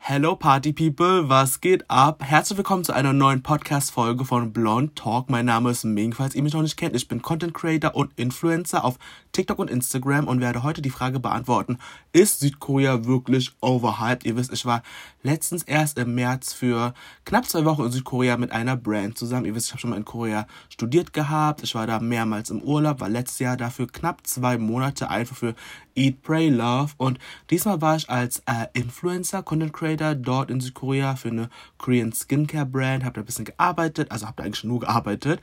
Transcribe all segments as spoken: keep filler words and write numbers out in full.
Hello Party People, was geht ab? Herzlich willkommen zu einer neuen Podcast-Folge von Blonde Talk. Mein Name ist Ming, falls ihr mich noch nicht kennt. Ich bin Content Creator und Influencer auf TikTok und Instagram und werde heute die Frage beantworten, ist Südkorea wirklich overhyped? Ihr wisst, ich war letztens erst im März für knapp zwei Wochen in Südkorea mit einer Brand zusammen. Ihr wisst, ich habe schon mal in Korea studiert gehabt. Ich war da mehrmals im Urlaub, war letztes Jahr dafür knapp zwei Monate einfach für Eat, Pray, Love. Und diesmal war ich als äh, Influencer, Content Creator dort in Südkorea für eine Korean Skincare Brand, habe da ein bisschen gearbeitet, also habe da eigentlich nur gearbeitet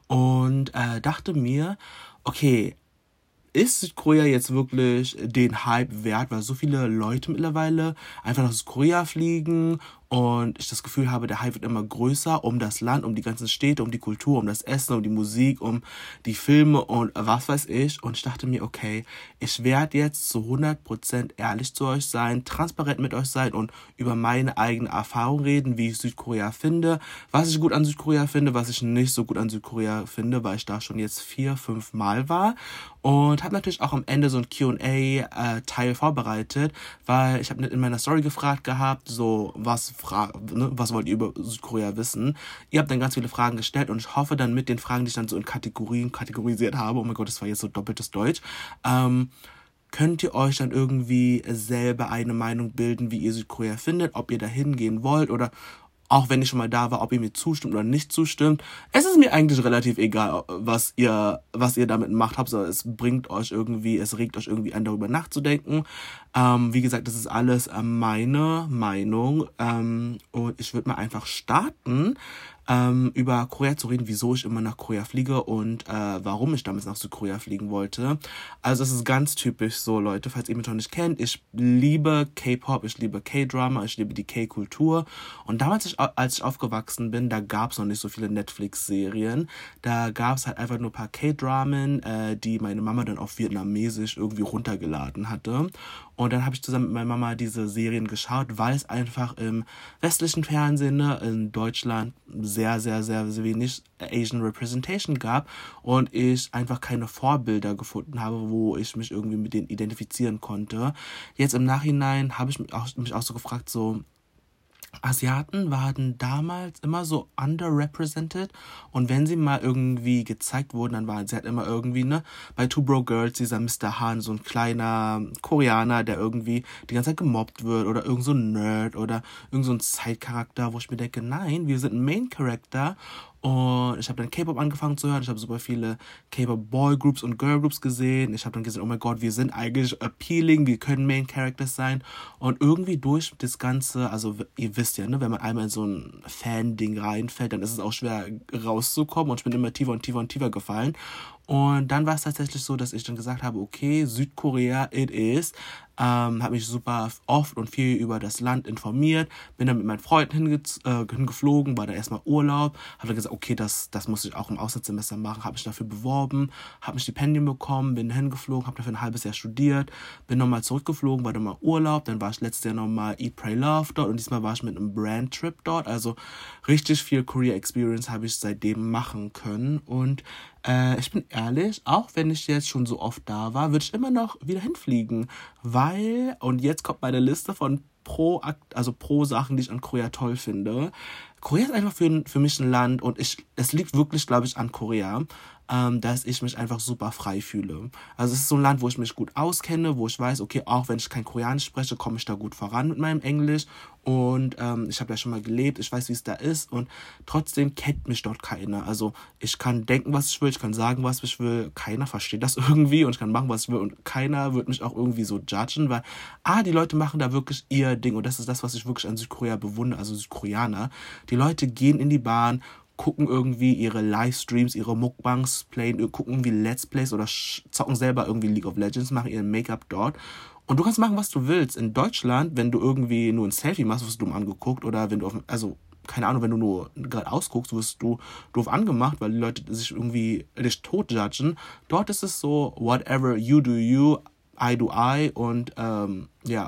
und äh, dachte mir, okay, ist Südkorea jetzt wirklich den Hype wert, weil so viele Leute mittlerweile einfach nach Südkorea fliegen und ich das Gefühl habe, der Hype wird immer größer um das Land, um die ganzen Städte, um die Kultur, um das Essen, um die Musik, um die Filme und was weiß ich. Und ich dachte mir, okay, ich werde jetzt zu hundert Prozent ehrlich zu euch sein, transparent mit euch sein und über meine eigene Erfahrung reden, wie ich Südkorea finde, was ich gut an Südkorea finde, was ich nicht so gut an Südkorea finde, weil ich da schon jetzt vier, fünf Mal war. Und habe natürlich auch am Ende so ein Q und A-Teil äh, vorbereitet, weil ich habe in meiner Story gefragt gehabt, so was Fra- ne, was wollt ihr über Südkorea wissen? Ihr habt dann ganz viele Fragen gestellt und ich hoffe dann mit den Fragen, die ich dann so in Kategorien kategorisiert habe, oh mein Gott, das war jetzt so doppeltes Deutsch, ähm, könnt ihr euch dann irgendwie selber eine Meinung bilden, wie ihr Südkorea findet, ob ihr da hingehen wollt oder auch wenn ich schon mal da war, ob ihr mir zustimmt oder nicht zustimmt. Es ist mir eigentlich relativ egal, was ihr, was ihr damit macht. Hauptsache, es bringt euch irgendwie, es regt euch irgendwie an, darüber nachzudenken. Ähm, wie gesagt, das ist alles äh, meine Meinung. Ähm, und ich würde mal einfach starten, ähm, über Korea zu reden, wieso ich immer nach Korea fliege und äh, warum ich damals nach Südkorea fliegen wollte. Also es ist ganz typisch so, Leute, falls ihr mich noch nicht kennt. Ich liebe K-Pop, ich liebe K-Drama, ich liebe die K-Kultur. Und damals, ich, als ich aufgewachsen bin, da gab es noch nicht so viele Netflix-Serien. Da gab es halt einfach nur ein paar K-Dramen, äh, die meine Mama dann auf Vietnamesisch irgendwie runtergeladen hatte. Und dann habe ich zusammen mit meiner Mama diese Serien geschaut, weil es einfach im westlichen Fernsehen, ne, in Deutschland sehr, sehr, sehr, sehr wenig Asian Representation gab und ich einfach keine Vorbilder gefunden habe, wo ich mich irgendwie mit denen identifizieren konnte. Jetzt im Nachhinein habe ich mich auch, mich auch so gefragt, so Asiaten waren damals immer so underrepresented und wenn sie mal irgendwie gezeigt wurden, dann waren sie halt immer irgendwie, ne, bei Two Broke Girls, dieser Mister Han, so ein kleiner Koreaner, der irgendwie die ganze Zeit gemobbt wird oder irgend so ein Nerd oder irgend so ein Side-Charakter, wo ich mir denke, nein, wir sind ein Main-Character. Und ich habe dann K-Pop angefangen zu hören. Ich habe super viele K-Pop-Boy-Groups und Girl-Groups gesehen. Ich habe dann gesehen, oh mein Gott, wir sind eigentlich appealing, wir können Main-Characters sein. Und irgendwie durch das Ganze, also ihr wisst ja, ne, wenn man einmal in so ein Fan-Ding reinfällt, dann ist es auch schwer rauszukommen. Und ich bin immer tiefer und tiefer und tiefer gefallen. Und dann war es tatsächlich so, dass ich dann gesagt habe, okay, Südkorea, it is. Ähm, habe mich super oft und viel über das Land informiert, bin dann mit meinen Freunden hinge- äh, hingeflogen, war da erstmal Urlaub, habe dann gesagt, okay, das, das muss ich auch im Auslandssemester machen, habe mich dafür beworben, habe ein Stipendium bekommen, bin hingeflogen, habe dafür ein halbes Jahr studiert, bin nochmal zurückgeflogen, war dann mal Urlaub, dann war ich letztes Jahr nochmal Eat, Pray, Love dort und diesmal war ich mit einem Brand-Trip dort, also richtig viel Korea-Experience habe ich seitdem machen können und äh, ich bin ehrlich, auch wenn ich jetzt schon so oft da war, würde ich immer noch wieder hinfliegen, weil, und jetzt kommt meine Liste von pro, also pro Sachen, die ich an Korea toll finde. Korea ist einfach für, für mich ein Land und ich, es liegt wirklich, glaube ich, an Korea, ähm, dass ich mich einfach super frei fühle. Also es ist so ein Land, wo ich mich gut auskenne, wo ich weiß, okay, auch wenn ich kein Koreanisch spreche, komme ich da gut voran mit meinem Englisch und ähm, ich habe ja schon mal gelebt, ich weiß, wie es da ist und trotzdem kennt mich dort keiner. Also ich kann denken, was ich will, ich kann sagen, was ich will, keiner versteht das irgendwie und ich kann machen, was ich will und keiner wird mich auch irgendwie so judgen, weil, ah, die Leute machen da wirklich ihr Ding und das ist das, was ich wirklich an Südkorea bewundere, also Südkoreaner. Die Leute gehen in die Bahn, gucken irgendwie ihre Livestreams, ihre Mukbangs, playen, gucken irgendwie Let's Plays oder zocken selber irgendwie League of Legends, machen ihren Make-up dort. Und du kannst machen, was du willst. In Deutschland, wenn du irgendwie nur ein Selfie machst, wirst du dumm angeguckt oder wenn du auf, also keine Ahnung, wenn du nur gerade ausguckst, wirst du doof angemacht, weil die Leute sich irgendwie dich tot judgen. Dort ist es so, whatever you do you, I do I und ähm, ja,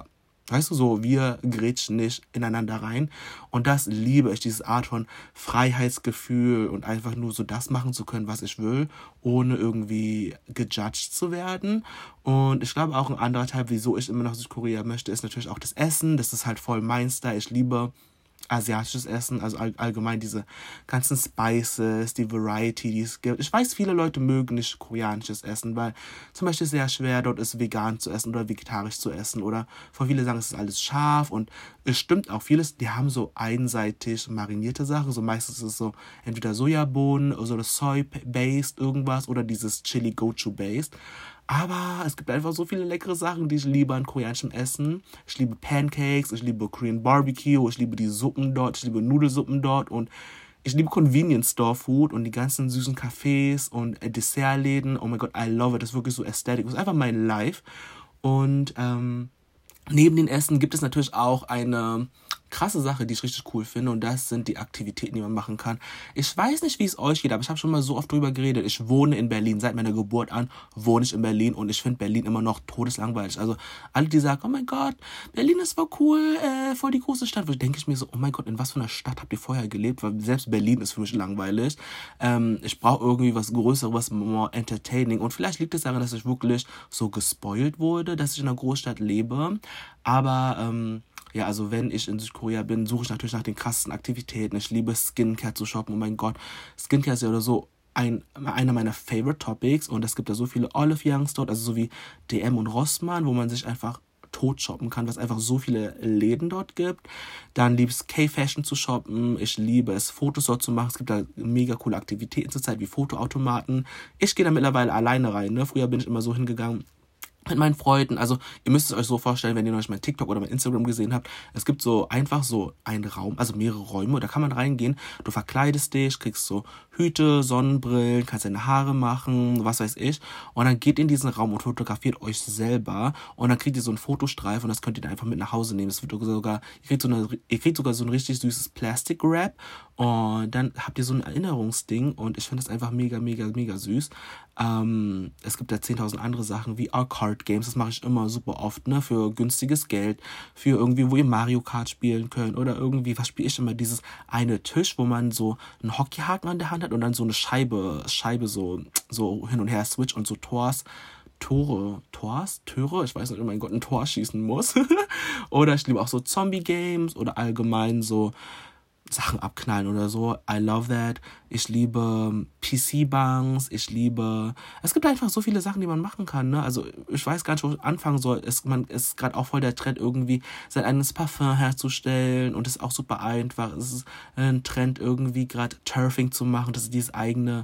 Weißt du, so, wir grätschen nicht ineinander rein. Und das liebe ich, diese Art von Freiheitsgefühl und einfach nur so das machen zu können, was ich will, ohne irgendwie gejudged zu werden. Und ich glaube auch ein anderer Teil, wieso ich immer nach Südkorea möchte, ist natürlich auch das Essen. Das ist halt voll mein Style. Ich liebe asiatisches Essen, also all, allgemein diese ganzen Spices, die Variety, die es gibt. Ich weiß, viele Leute mögen nicht koreanisches Essen, weil zum Beispiel sehr schwer dort ist, vegan zu essen oder vegetarisch zu essen, oder vor viele sagen, es ist alles scharf, und es stimmt auch vieles, die haben so einseitig marinierte Sachen, so meistens ist es so entweder Sojabohnen oder so Soy-based irgendwas oder dieses Chili-Gochu-based. Aber es gibt einfach so viele leckere Sachen, die ich liebe an koreanischem Essen. Ich liebe Pancakes, ich liebe Korean Barbecue, ich liebe die Suppen dort, ich liebe Nudelsuppen dort und ich liebe Convenience Store Food und die ganzen süßen Cafés und Dessertläden. Oh mein Gott, I love it. Das ist wirklich so Aesthetic. Das ist einfach mein Life. Und ähm, neben den Essen gibt es natürlich auch eine krasse Sache, die ich richtig cool finde, und das sind die Aktivitäten, die man machen kann. Ich weiß nicht, wie es euch geht, aber ich habe schon mal so oft drüber geredet. Ich wohne in Berlin. Seit meiner Geburt an wohne ich in Berlin und ich finde Berlin immer noch todeslangweilig. Also alle, die sagen, oh mein Gott, Berlin ist voll cool, äh, voll die große Stadt, wo denke ich mir so, oh mein Gott, in was für einer Stadt habt ihr vorher gelebt? Weil selbst Berlin ist für mich langweilig. Ähm, ich brauche irgendwie was Größeres, was more entertaining, und vielleicht liegt es daran, dass ich wirklich so gespoilt wurde, dass ich in einer Großstadt lebe. Aber ähm, ja, also wenn ich in Südkorea bin, suche ich natürlich nach den krassesten Aktivitäten. Ich liebe Skincare zu shoppen. Oh mein Gott, Skincare ist ja oder so ein, einer meiner Favorite Topics. Und es gibt da so viele Olive Youngs dort, also so wie D M und Rossmann, wo man sich einfach tot shoppen kann, was einfach so viele Läden dort gibt. Dann liebe ich es, K-Fashion zu shoppen. Ich liebe es, Fotos dort zu machen. Es gibt da mega coole Aktivitäten zurzeit, wie Fotoautomaten. Ich gehe da mittlerweile alleine rein. Ne? Früher bin ich immer so hingegangen mit meinen Freunden. Also ihr müsst es euch so vorstellen, wenn ihr noch nicht mein TikTok oder mein Instagram gesehen habt, es gibt so einfach so einen Raum, also mehrere Räume, da kann man reingehen, du verkleidest dich, kriegst so Hüte, Sonnenbrillen, kannst deine Haare machen, was weiß ich, und dann geht in diesen Raum und fotografiert euch selber, und dann kriegt ihr so einen Fotostreifen und das könnt ihr dann einfach mit nach Hause nehmen. Das wird sogar, ihr kriegt so eine, ihr kriegt sogar so ein richtig süßes Plastic-Wrap, und dann habt ihr so ein Erinnerungsding, und ich finde das einfach mega, mega, mega süß. Ähm, es gibt da zehntausend andere Sachen wie Card Games, das mache ich immer super oft, ne, für günstiges Geld, für irgendwie, wo ihr Mario Kart spielen könnt, oder irgendwie, was spiele ich immer, dieses eine Tisch, wo man so einen Hockeyhaken an der Hand hat und dann so eine Scheibe, Scheibe so, so hin und her switcht und so Tors, Tore, Tors, Töre, ich weiß nicht, oh mein Gott, ein Tor schießen muss. Oder ich liebe auch so Zombie-Games oder allgemein so Sachen abknallen oder so. I love that. Ich liebe P C-Banks. Ich liebe... Es gibt einfach so viele Sachen, die man machen kann, ne? Also ich weiß gar nicht, wo ich anfangen soll. Es man, ist gerade auch voll der Trend, irgendwie sein eigenes Parfum herzustellen, und es ist auch super einfach. Es ist ein Trend, irgendwie gerade Turfing zu machen. Das ist dieses eigene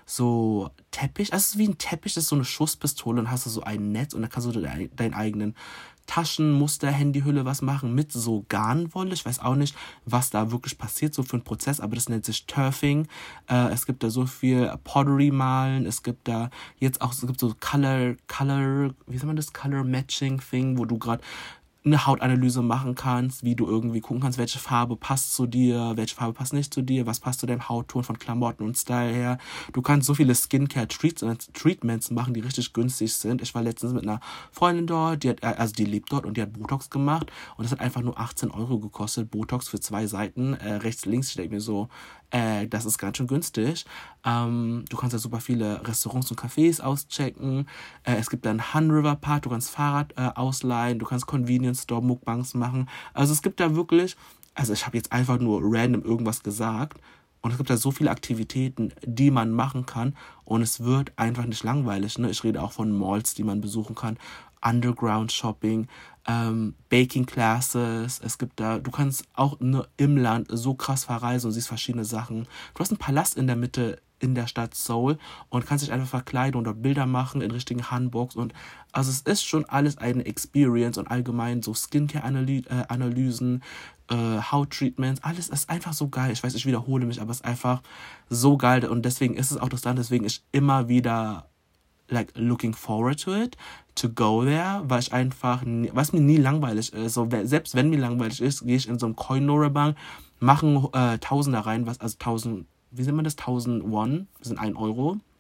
so Teppich. Also es ist wie ein Teppich, das ist so eine Schusspistole, und hast du so ein Netz, und dann kannst du de- deinen eigenen Taschenmuster, Handyhülle was machen mit so Garnwolle. Ich weiß auch nicht, was da wirklich passiert, so für ein Prozess, aber das nennt sich Turfing. Äh, es gibt da so viel Pottery malen, es gibt da jetzt auch, es gibt so Color, Color, wie sagt man das, Color Matching Thing, wo du gerade eine Hautanalyse machen kannst, wie du irgendwie gucken kannst, welche Farbe passt zu dir, welche Farbe passt nicht zu dir, was passt zu deinem Hautton von Klamotten und Style her. Du kannst so viele Skincare-Treatments machen, die richtig günstig sind. Ich war letztens mit einer Freundin dort, die hat, also die lebt dort, und die hat Botox gemacht, und das hat einfach nur achtzehn Euro gekostet, Botox für zwei Seiten, äh, rechts, links. Ich denke mir so, äh, das ist ganz schön günstig. Ähm, du kannst ja super viele Restaurants und Cafés auschecken. Äh, es gibt dann Han River Park, du kannst Fahrrad äh, ausleihen, du kannst Convenience Store Mukbangs machen. Also es gibt da wirklich, also ich habe jetzt einfach nur random irgendwas gesagt, und es gibt da so viele Aktivitäten, die man machen kann, und es wird einfach nicht langweilig, ne? Ich rede auch von Malls, die man besuchen kann, Underground Shopping, ähm, Baking Classes. Es gibt da, du kannst auch ne, im Land so krass verreisen und siehst verschiedene Sachen. Du hast einen Palast in der Mitte in der Stadt Seoul und kannst dich einfach verkleiden oder Bilder machen in richtigen Hanboks, und also es ist schon alles eine Experience, und allgemein so Skincare-Analysen, äh, Hauttreatments, alles ist einfach so geil. Ich weiß, ich wiederhole mich, aber es ist einfach so geil, und deswegen ist es auch das Land, deswegen ich immer wieder like looking forward to it, to go there, weil ich einfach, nie, was mir nie langweilig ist, so, selbst wenn mir langweilig ist, gehe ich in so einem Coin-Norabank, machen äh, Tausender rein, was, also tausend, wie nennt man das, tausend Won, das sind ein Euro,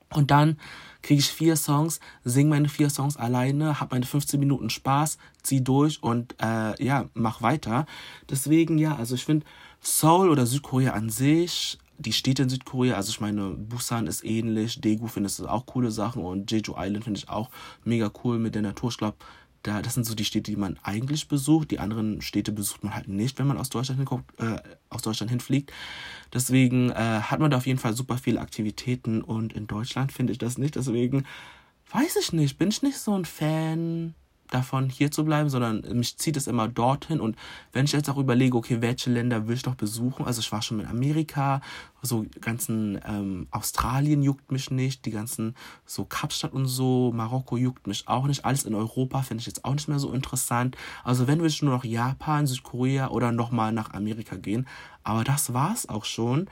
Und dann kriege ich vier Songs, singe meine vier Songs alleine, habe meine fünfzehn Minuten Spaß, zieh durch und äh, ja, mach weiter. Deswegen, ja, also ich finde Seoul oder Südkorea an sich, die Städte in Südkorea, also ich meine, Busan ist ähnlich, Daegu findest du auch coole Sachen und Jeju Island finde ich auch mega cool mit der Natur. Ich glaube, da, das sind so die Städte, die man eigentlich besucht. Die anderen Städte besucht man halt nicht, wenn man aus Deutschland hinguckt, äh, aus Deutschland hinfliegt. Deswegen äh, hat man da auf jeden Fall super viele Aktivitäten und in Deutschland finde ich das nicht. Deswegen weiß ich nicht, bin ich nicht so ein Fan davon, hier zu bleiben, sondern mich zieht es immer dorthin. Und wenn ich jetzt auch überlege, okay, welche Länder will ich noch besuchen, also ich war schon in Amerika, so ganzen ähm, Australien juckt mich nicht, die ganzen so Kapstadt und so, Marokko juckt mich auch nicht, alles in Europa finde ich jetzt auch nicht mehr so interessant. Also wenn, will ich nur noch Japan, Südkorea oder nochmal nach Amerika gehen, aber das war's auch schon.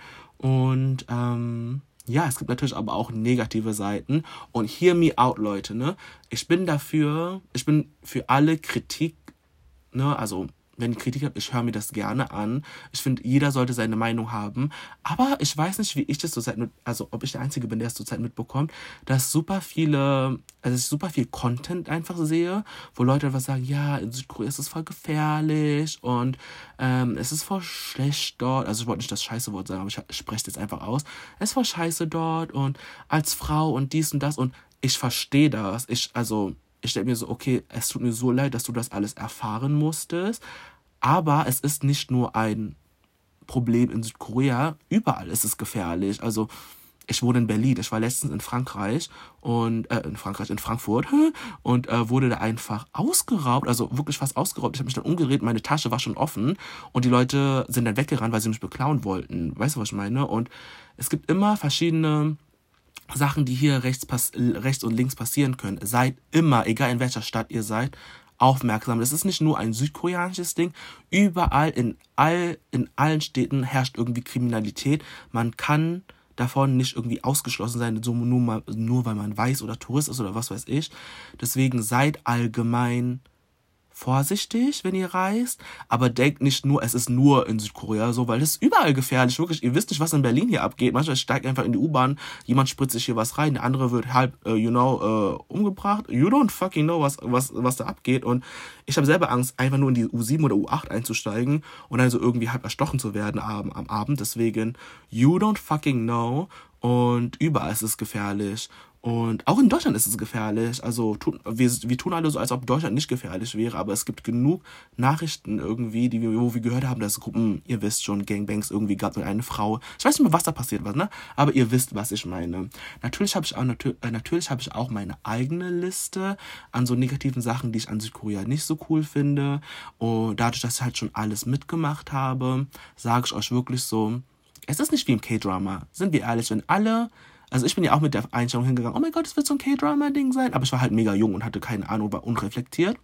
Und ähm ja, es gibt natürlich aber auch negative Seiten. Und hear me out, Leute, ne? Ich bin dafür, ich bin für alle Kritik, ne? Also, wenn ich Kritik habe, ich höre mir das gerne an. Ich finde, jeder sollte seine Meinung haben. Aber ich weiß nicht, wie ich das zurzeit, mit, also ob ich der Einzige bin, der es zurzeit mitbekommt, dass super viele, also ich super viel Content einfach sehe, wo Leute einfach sagen, ja, in Südkorea ist es voll gefährlich und ähm, es ist voll schlecht dort. Also ich wollte nicht das scheiße Wort sagen, aber ich spreche es jetzt einfach aus. Es ist voll scheiße dort und als Frau und dies und das und ich verstehe das. Ich, also... Ich denke mir so, okay, es tut mir so leid, dass du das alles erfahren musstest, aber es ist nicht nur ein Problem in Südkorea, überall ist es gefährlich. Also ich wohne in Berlin, ich war letztens in Frankreich und äh, in Frankreich, in Frankfurt und äh, wurde da einfach ausgeraubt, also wirklich fast ausgeraubt. Ich habe mich dann umgedreht, meine Tasche war schon offen und die Leute sind dann weggerannt, weil sie mich beklauen wollten. Weißt du, was ich meine? Und es gibt immer verschiedene Sachen, die hier rechts, pass- rechts und links passieren können. Seid immer, egal in welcher Stadt ihr seid, aufmerksam. Das ist nicht nur ein südkoreanisches Ding. Überall, in, all, in allen Städten herrscht irgendwie Kriminalität. Man kann davon nicht irgendwie ausgeschlossen sein, so nur, mal, nur weil man weiß oder Tourist ist oder was weiß ich. Deswegen seid allgemein vorsichtig, wenn ihr reist, aber denkt nicht nur, es ist nur in Südkorea so, weil es ist überall gefährlich, wirklich, ihr wisst nicht, was in Berlin hier abgeht, manchmal steigt einfach in die U-Bahn, jemand spritzt sich hier was rein, der andere wird halb, uh, you know, uh, umgebracht, you don't fucking know, was, was, was da abgeht und ich habe selber Angst, einfach nur in die U sieben oder U acht einzusteigen und dann so irgendwie halb erstochen zu werden am, am Abend, deswegen, you don't fucking know und überall ist es gefährlich. Und auch in Deutschland ist es gefährlich. Also tun, wir, wir tun alle so, als ob Deutschland nicht gefährlich wäre, aber es gibt genug Nachrichten irgendwie, die wir, wo wir gehört haben, dass es Gruppen, ihr wisst schon, Gangbangs irgendwie gab mit einer Frau. Ich weiß nicht mehr, was da passiert war, ne? Aber ihr wisst, was ich meine. Natürlich habe ich auch natür- äh, natürlich habe ich auch meine eigene Liste an so negativen Sachen, die ich an Südkorea nicht so cool finde. Und dadurch, dass ich halt schon alles mitgemacht habe, sage ich euch wirklich so, es ist nicht wie im K-Drama. Sind wir ehrlich, wenn alle... Also ich bin ja auch mit der Einstellung hingegangen, oh mein Gott, es wird so ein K-Drama-Ding sein. Aber ich war halt mega jung und hatte keine Ahnung, war unreflektiert.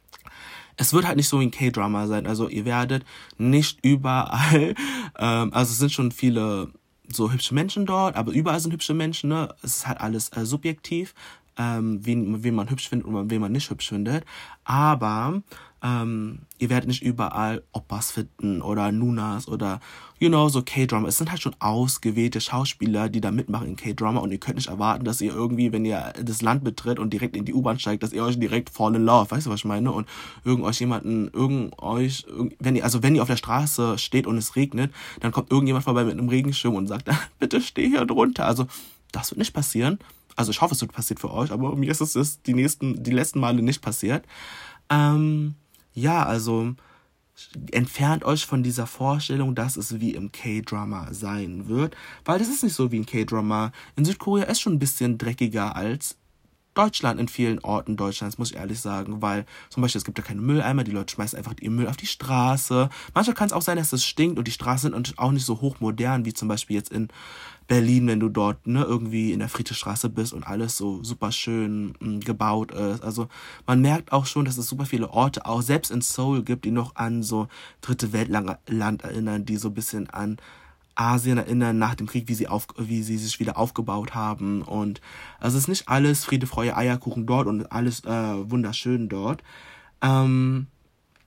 Es wird halt nicht so wie ein K-Drama sein. Also ihr werdet nicht überall, ähm, also es sind schon viele so hübsche Menschen dort, aber überall sind hübsche Menschen, ne? Es ist halt alles äh, subjektiv, ähm, wen, wen man hübsch findet und wen man nicht hübsch findet. Aber ähm, ihr werdet nicht überall Oppas finden oder Nunas oder, you know, so K-Drama. Es sind halt schon ausgewählte Schauspieler, die da mitmachen in K-Drama und ihr könnt nicht erwarten, dass ihr irgendwie, wenn ihr das Land betritt und direkt in die U-Bahn steigt, dass ihr euch direkt fall in love, weißt du, was ich meine? Und irgend euch jemanden, irgend euch, wenn ihr, also wenn ihr auf der Straße steht und es regnet, dann kommt irgendjemand vorbei mit einem Regenschirm und sagt, bitte steh hier drunter. Also, das wird nicht passieren. Also ich hoffe, es wird passiert für euch, aber mir ist es die nächsten, die letzten Male nicht passiert. Ähm, ja, also entfernt euch von dieser Vorstellung, dass es wie im K-Drama sein wird, weil das ist nicht so wie ein K-Drama. In Südkorea ist schon ein bisschen dreckiger als Deutschland in vielen Orten Deutschlands, muss ich ehrlich sagen, weil zum Beispiel es gibt ja keine Mülleimer, die Leute schmeißen einfach ihren Müll auf die Straße. Manchmal kann es auch sein, dass es stinkt und die Straßen sind auch nicht so hochmodern, wie zum Beispiel jetzt in Berlin, wenn du dort ne irgendwie in der Friedrichstraße bist und alles so super schön mh, gebaut ist. Also man merkt auch schon, dass es super viele Orte auch selbst in Seoul gibt, die noch an so dritte Weltland erinnern, die so ein bisschen an Asien erinnern nach dem Krieg, wie sie auf, wie sie sich wieder aufgebaut haben. Und also es ist nicht alles Friede, Freude, Eierkuchen dort und alles äh, wunderschön dort. Ähm,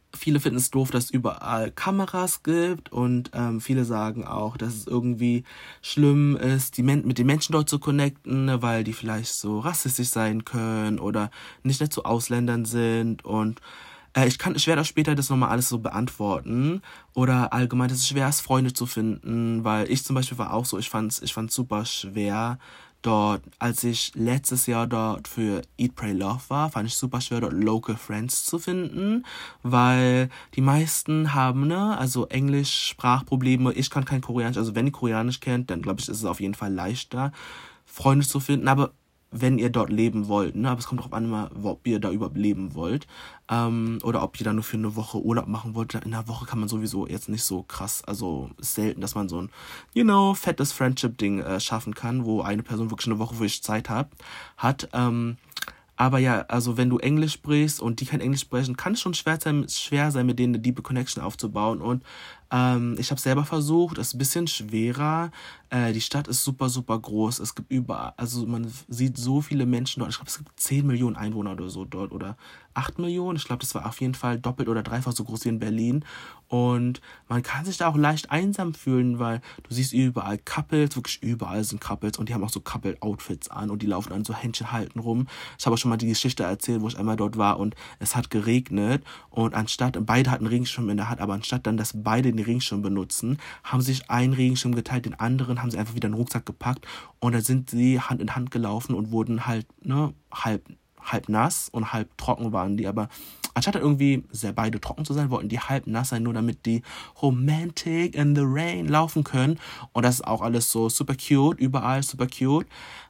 Viele finden es doof, dass es überall Kameras gibt und ähm, viele sagen auch, dass es irgendwie schlimm ist, die Men- mit den Menschen dort zu connecten, ne, weil die vielleicht so rassistisch sein können oder nicht nett zu Ausländern sind und äh, ich kann, ich werde auch später das nochmal alles so beantworten oder allgemein, dass es schwer ist, Freunde zu finden, weil ich zum Beispiel war auch so, ich fand's, ich fand's super schwer, dort, als ich letztes Jahr dort für Eat, Pray, Love war, fand ich super schwer, dort Local Friends zu finden, weil die meisten haben, ne, also Englisch-Sprachprobleme, ich kann kein Koreanisch, also wenn ihr Koreanisch kennt, dann glaube ich, ist es auf jeden Fall leichter, Freunde zu finden, aber wenn ihr dort leben wollt, ne, aber es kommt darauf an, immer, ob ihr da überhaupt leben wollt, ähm, oder ob ihr da nur für eine Woche Urlaub machen wollt. In einer Woche kann man sowieso jetzt nicht so krass, also ist selten, dass man so ein, you know, fettes Friendship-Ding äh, schaffen kann, wo eine Person wirklich eine Woche für sich Zeit hat, hat, ähm, aber ja, also wenn du Englisch sprichst und die kein Englisch sprechen, kann es schon schwer sein, schwer sein, mit denen eine deep Connection aufzubauen. Und ähm, ich habe selber versucht, es ist ein bisschen schwerer. Äh, die Stadt ist super, super groß. Es gibt überall, also man sieht so viele Menschen dort. Ich glaube, es gibt zehn Millionen Einwohner oder so dort oder acht Millionen. Ich glaube, das war auf jeden Fall doppelt oder dreifach so groß wie in Berlin. Und man kann sich da auch leicht einsam fühlen, weil du siehst überall Couples, wirklich überall sind Couples und die haben auch so Couple-Outfits an und die laufen an so Händchen halten rum. Ich habe auch schon mal die Geschichte erzählt, wo ich einmal dort war und es hat geregnet und anstatt, beide hatten Regenschirm in der Hand, aber anstatt dann, dass beide den Regenschirm benutzen, haben sich einen Regenschirm geteilt, den anderen haben sie einfach wieder in den Rucksack gepackt und dann sind sie Hand in Hand gelaufen und wurden halt, ne, halb halb nass und halb trocken waren die, aber anstatt irgendwie sehr beide trocken zu sein, wollten die halb nass sein, nur damit die romantic in the rain laufen können und das ist auch alles so super cute, überall super cute,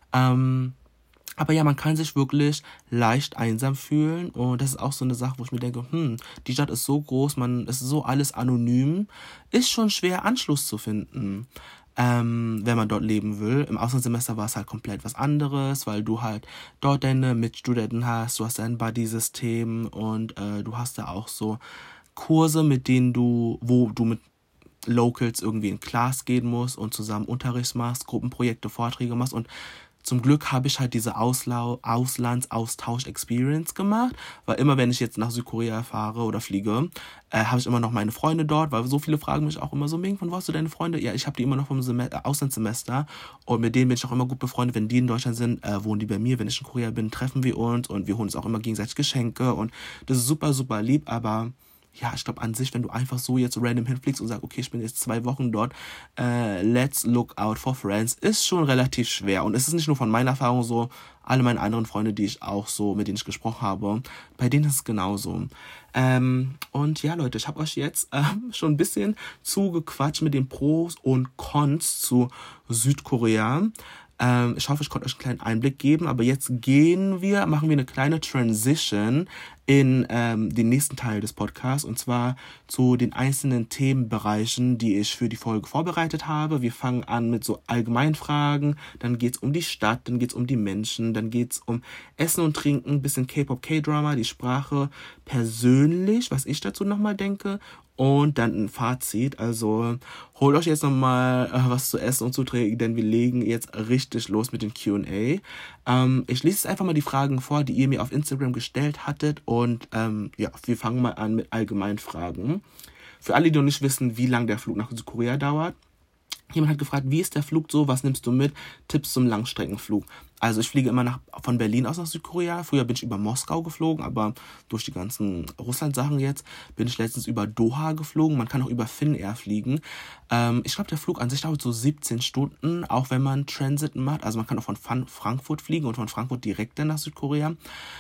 ähm, aber ja, man kann sich wirklich leicht einsam fühlen und das ist auch so eine Sache, wo ich mir denke, hm, die Stadt ist so groß, man ist so alles anonym, ist schon schwer Anschluss zu finden. Ähm, wenn man dort leben will. Im Auslandssemester war es halt komplett was anderes, weil du halt dort deine Mitstudenten hast, du hast dein Buddy-System und äh, du hast da auch so Kurse, mit denen du, wo du mit Locals irgendwie in Class gehen musst und zusammen Unterricht machst, Gruppenprojekte, Vorträge machst und zum Glück habe ich halt diese Auslau- Auslandsaustausch-Experience gemacht, weil immer, wenn ich jetzt nach Südkorea fahre oder fliege, äh, habe ich immer noch meine Freunde dort, weil so viele fragen mich auch immer so, Ming, von wo hast du deine Freunde? Ja, ich habe die immer noch vom Sem- äh, Auslandssemester und mit denen bin ich auch immer gut befreundet. Wenn die in Deutschland sind, äh, wohnen die bei mir. Wenn ich in Korea bin, treffen wir uns und wir holen uns auch immer gegenseitig Geschenke und das ist super, super lieb, aber ja, ich glaube an sich, wenn du einfach so jetzt random hinfliegst und sagst, okay, ich bin jetzt zwei Wochen dort, äh, let's look out for friends, ist schon relativ schwer. Und es ist nicht nur von meiner Erfahrung so, alle meine anderen Freunde, die ich auch so, mit denen ich gesprochen habe, bei denen ist es genauso. Ähm, und ja, Leute, ich habe euch jetzt ähm, schon ein bisschen zugequatscht mit den Pros und Cons zu Südkorea. Ähm, ich hoffe, ich konnte euch einen kleinen Einblick geben, aber jetzt gehen wir, machen wir eine kleine Transition in ähm, den nächsten Teil des Podcasts und zwar zu den einzelnen Themenbereichen, die ich für die Folge vorbereitet habe. Wir fangen an mit so Allgemeinfragen, dann geht's um die Stadt, dann geht's um die Menschen, dann geht's um Essen und Trinken, ein bisschen K-Pop, K-Drama, die Sprache, persönlich, was ich dazu nochmal denke und dann ein Fazit. Also holt euch jetzt nochmal äh, was zu essen und zu trinken, denn wir legen jetzt richtig los mit dem Q und A. Ähm, ich lese jetzt einfach mal die Fragen vor, die ihr mir auf Instagram gestellt hattet und ähm, ja, wir fangen mal an mit Allgemeinfragen. Für alle, die noch nicht wissen, wie lang der Flug nach Südkorea dauert. Jemand hat gefragt, wie ist der Flug so, was nimmst du mit? Tipps zum Langstreckenflug. Also ich fliege immer nach, von Berlin aus nach Südkorea. Früher bin ich über Moskau geflogen, aber durch die ganzen Russland-Sachen jetzt bin ich letztens über Doha geflogen. Man kann auch über Finnair fliegen. Ähm, ich glaube, der Flug an sich dauert so siebzehn Stunden, auch wenn man Transit macht. Also man kann auch von Frankfurt fliegen und von Frankfurt direkt dann nach Südkorea.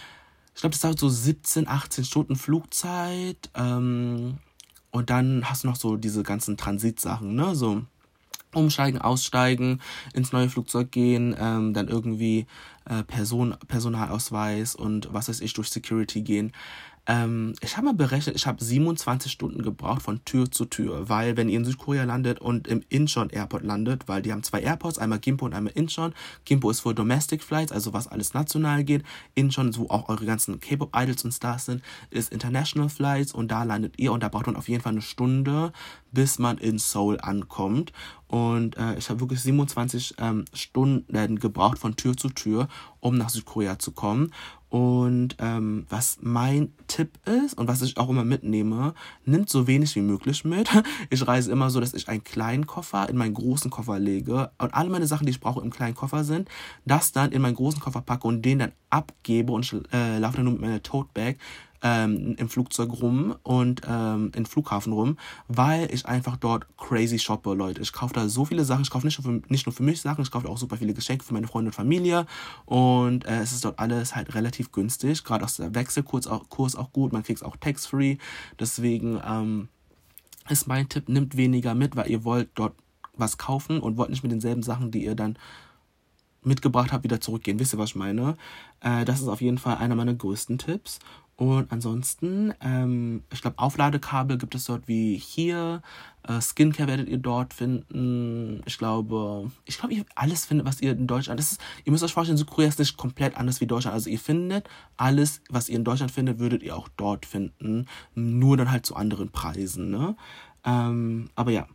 Ich glaube, das dauert so siebzehn, achtzehn Stunden Flugzeit. Ähm, und dann hast du noch so diese ganzen Transitsachen, ne, so umsteigen, aussteigen, ins neue Flugzeug gehen, ähm, dann irgendwie äh, Person, Personalausweis und was weiß ich, durch Security gehen. Ähm, ich habe mal berechnet, ich habe siebenundzwanzig Stunden gebraucht von Tür zu Tür, weil wenn ihr in Südkorea landet und im Incheon Airport landet, weil die haben zwei Airports, einmal Gimpo und einmal Incheon. Gimpo ist für Domestic Flights, also was alles national geht. Incheon, wo auch eure ganzen K-Pop-Idols und Stars sind, ist International Flights und da landet ihr und da braucht man auf jeden Fall eine Stunde, bis man in Seoul ankommt. Und äh, ich habe wirklich siebenundzwanzig ähm, Stunden gebraucht von Tür zu Tür, um nach Südkorea zu kommen. Und ähm, was mein Tipp ist und was ich auch immer mitnehme, nimmt so wenig wie möglich mit. Ich reise immer so, dass ich einen kleinen Koffer in meinen großen Koffer lege und alle meine Sachen, die ich brauche, im kleinen Koffer sind, das dann in meinen großen Koffer packe und den dann abgebe und ich äh, laufe dann nur mit meiner Tote Bag ähm, im Flugzeug rum und ähm, im Flughafen rum, weil ich einfach dort crazy shoppe, Leute. Ich kaufe da so viele Sachen. Ich kaufe nicht nur für, nicht nur für mich Sachen, ich kaufe auch super viele Geschenke für meine Freunde und Familie und äh, es ist dort alles halt relativ günstig. Gerade auch der Wechselkurs auch, Kurs auch gut. Man kriegt es auch tax-free. Deswegen ähm, ist mein Tipp, nimmt weniger mit, weil ihr wollt dort was kaufen und wollt nicht mit denselben Sachen, die ihr dann mitgebracht habt, wieder zurückgehen. Wisst ihr, was ich meine? Äh, das ist auf jeden Fall einer meiner größten Tipps. Und ansonsten, ähm, ich glaube, Aufladekabel gibt es dort wie hier. Äh, Skincare werdet ihr dort finden. Ich glaube, ich glaube, ihr alles findet, was ihr in Deutschland... Das ist, ihr müsst euch vorstellen, Südkorea ist nicht komplett anders wie Deutschland. Also ihr findet alles, was ihr in Deutschland findet, würdet ihr auch dort finden. Nur dann halt zu anderen Preisen, ne? Ähm, aber ja.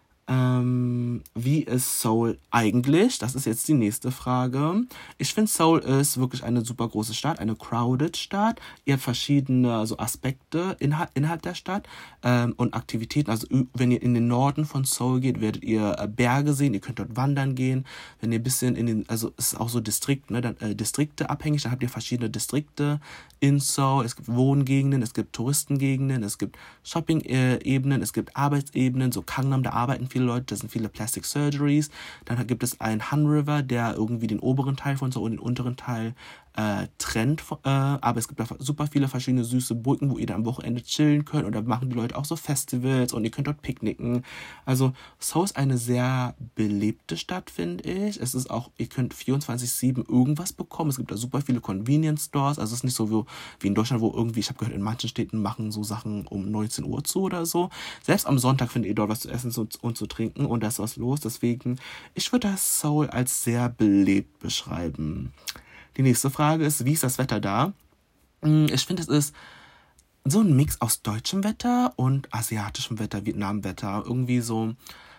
Ähm, wie ist Seoul eigentlich? Das ist jetzt die nächste Frage. Ich finde, Seoul ist wirklich eine super große Stadt, eine crowded Stadt. Ihr habt verschiedene so Aspekte inha- innerhalb der Stadt ähm, und Aktivitäten. Also wenn ihr in den Norden von Seoul geht, werdet ihr äh, Berge sehen. Ihr könnt dort wandern gehen. Wenn ihr ein bisschen in den, also es ist auch so Distrikt, ne, dann, äh, Distrikte abhängig. Dann habt ihr verschiedene Distrikte in Seoul. Es gibt Wohngegenden, es gibt Touristengegenden, es gibt Shopping-Ebenen, es gibt Arbeitsebenen. So Gangnam, da arbeiten viele Leute, das sind viele Plastic Surgeries. Dann gibt es einen Han River, der irgendwie den oberen Teil von Seoul und den unteren Teil äh, trennt. Äh, aber es gibt da super viele verschiedene süße Brücken, wo ihr dann am Wochenende chillen könnt. Und da machen die Leute auch so Festivals und ihr könnt dort picknicken. Also Seoul ist eine sehr belebte Stadt, finde ich. Es ist auch, ihr könnt vierundzwanzig sieben irgendwas bekommen. Es gibt da super viele Convenience Stores. Also es ist nicht so wie, wie in Deutschland, wo irgendwie, ich habe gehört, in manchen Städten machen so Sachen um neunzehn Uhr zu oder so. Selbst am Sonntag findet ihr dort was zu essen und zu trinken und da ist was los. Deswegen, ich würde das Seoul als sehr belebt beschreiben. Die nächste Frage ist, wie ist das Wetter da? Ich finde, es ist so ein Mix aus deutschem Wetter und asiatischem Wetter, Vietnam-Wetter. Irgendwie so,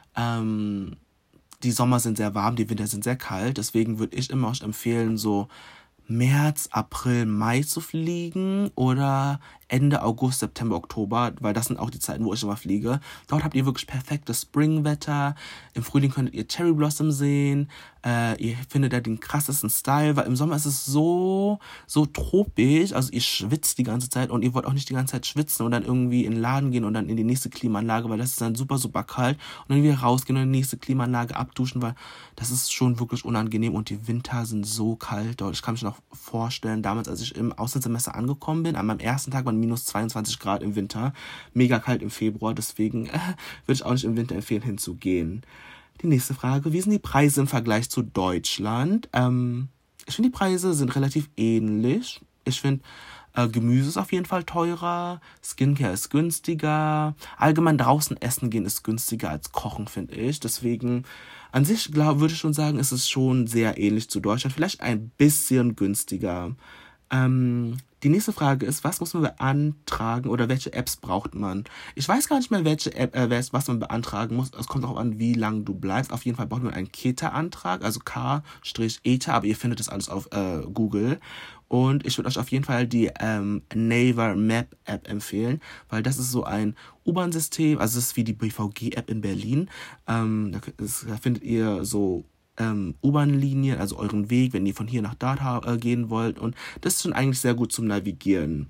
ähm, die Sommer sind sehr warm, die Winter sind sehr kalt. Deswegen würde ich immer euch empfehlen, so März, April, Mai zu fliegen oder Ende August, September, Oktober, weil das sind auch die Zeiten, wo ich immer fliege. Dort habt ihr wirklich perfektes Springwetter. Im Frühling könntet ihr Cherry Blossom sehen. Äh, ihr findet da den krassesten Style, weil im Sommer ist es so, so tropisch. Also ihr schwitzt die ganze Zeit und ihr wollt auch nicht die ganze Zeit schwitzen und dann irgendwie in den Laden gehen und dann in die nächste Klimaanlage, weil das ist dann super, super kalt. Und dann wieder rausgehen und in die nächste Klimaanlage abduschen, weil das ist schon wirklich unangenehm und die Winter sind so kalt dort. Ich kann mich noch vorstellen, damals, als ich im Auslandssemester angekommen bin, an meinem ersten Tag waren minus zweiundzwanzig Grad im Winter, mega kalt im Februar, deswegen äh, würde ich auch nicht im Winter empfehlen, hinzugehen. Die nächste Frage, wie sind die Preise im Vergleich zu Deutschland? Ähm, ich finde, die Preise sind relativ ähnlich. Ich finde, äh, Gemüse ist auf jeden Fall teurer, Skincare ist günstiger, allgemein draußen essen gehen ist günstiger als kochen, finde ich. Deswegen, an sich glaub, würde ich schon sagen, ist es schon sehr ähnlich zu Deutschland, vielleicht ein bisschen günstiger. Ähm, die nächste Frage ist, was muss man beantragen oder welche Apps braucht man? Ich weiß gar nicht mehr, welche App, äh, was man beantragen muss. Es kommt auch an, wie lange du bleibst. Auf jeden Fall braucht man einen KETA-Antrag, also K-E T A, aber ihr findet das alles auf äh, Google. Und ich würde euch auf jeden Fall die ähm, Naver Map App empfehlen, weil das ist so ein U-Bahn-System, also es ist wie die B V G-App in Berlin. Ähm, da, das, da findet ihr so Ähm, U-Bahn-Linien, also euren Weg, wenn ihr von hier nach da äh, gehen wollt. Und das ist schon eigentlich sehr gut zum Navigieren.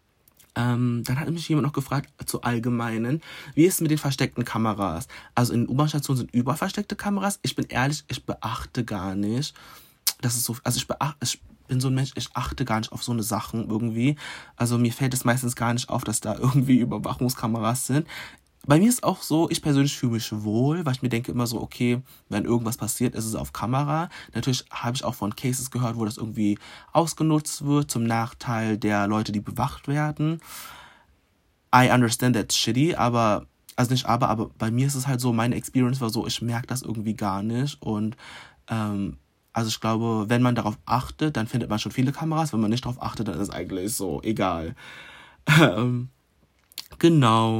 Ähm, dann hat mich jemand noch gefragt, zu allgemeinen, wie ist es mit den versteckten Kameras? Also in U-Bahn-Stationen sind überall versteckte Kameras. Ich bin ehrlich, ich beachte gar nicht, dass es so, also ich beachte, ich bin so ein Mensch, ich achte gar nicht auf so eine Sachen irgendwie. Also mir fällt es meistens gar nicht auf, dass da irgendwie Überwachungskameras sind. Bei mir ist auch so, ich persönlich fühle mich wohl, weil ich mir denke immer so, okay, wenn irgendwas passiert, ist es auf Kamera. Natürlich habe ich auch von Cases gehört, wo das irgendwie ausgenutzt wird zum Nachteil der Leute, die bewacht werden. I understand that's shitty, aber, also nicht aber, aber bei mir ist es halt so, meine Experience war so, ich merke das irgendwie gar nicht und, ähm, also ich glaube, wenn man darauf achtet, dann findet man schon viele Kameras. Wenn man nicht darauf achtet, dann ist es eigentlich so egal. Ähm, genau.